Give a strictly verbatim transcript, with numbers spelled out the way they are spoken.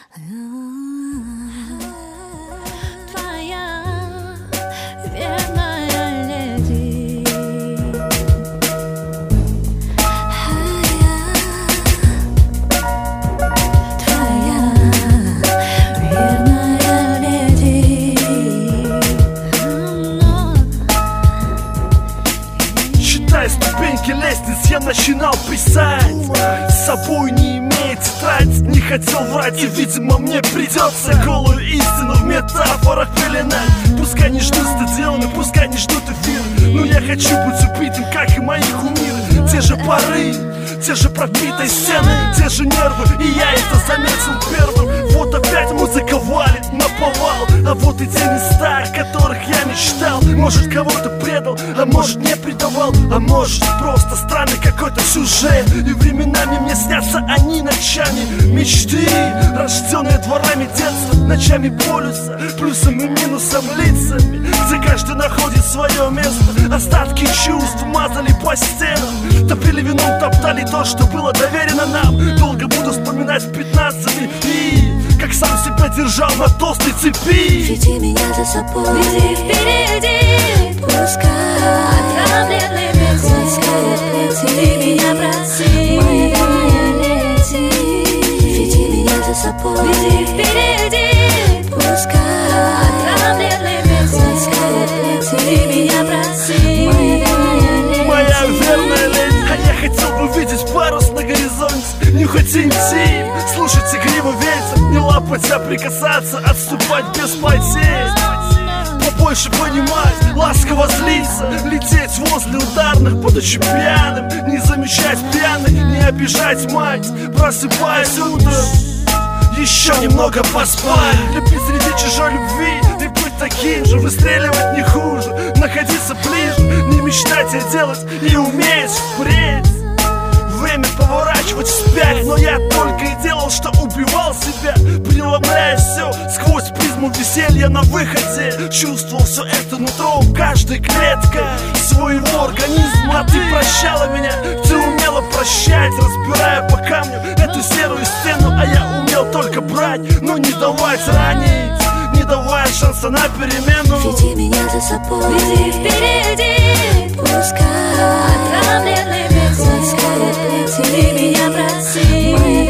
Твоя верная леди. Твоя верная леди. Считая ступеньки лестниц, я начинал писать. С собой не имея тетрадь, не хотел врать, и, видимо, мне придется голую истину в метафорах пеленать. Пускай не ждут стадионы, пускай не ждут эфир, но я хочу быть убитым, как и мои кумиры. Те же пары, те же пробитые стены, те же нервы, и я это заметил первым. Вот опять музыка валит на повал, а вот и те места, о которых я мечтал. Может, кого-то предал, а может, не предавал, а может, просто странный какой-то сюжет. И временами мне снятся они ночами. Мечты, рожденные дворами детства, ночами полюса, плюсом и минусом лицами, где каждый находит свое место. Остатки чувств мазали по стенам, топили вином, топтали то, что было доверено нам. Долго буду вспоминать пятнадцатый и как сам себя держал на толстой цепи. Веди меня за собой, веди впереди, пускай отравленный ветер ласкает плети. Ты меня проси, моя леди. Веди меня за собой, веди впереди, пускай отравленный ветер ласкает плети. Ты меня проси, моя леди. Моя верная леди. А я хотел бы видеть парус на горизонте, нюхать интим, слушать игривый ветер, не лапать, а прикасаться, отступать без потерь. Побольше понимать, ласково злиться, лететь возле ударных, будучи пьяным, не замечать пьяных, не обижать мать, просыпаясь утром, еще немного поспать. Любить среди чужой любви и быть таким же, выстреливать не хуже, находиться ближе, не мечтать, а делать и уметь впредь. Время поворачивать вспять, но я только и делал, что убивал себя, преломляя все сквозь призму веселья на выходе. Чувствовал все это нутром, каждой клеткой своего организма. А ты прощала меня, ты умела прощать, разбирая по камню эту серую стену. А я умел только брать, но не давать ранить, не давая шанса на перемену. Веди меня за собой, веди впереди, пускай отравленный ветер ласкает плети. Ты меня проси, моя